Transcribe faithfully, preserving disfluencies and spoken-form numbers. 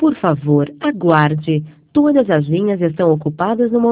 Por favor, aguarde. Todas as linhas estão ocupadas no momento.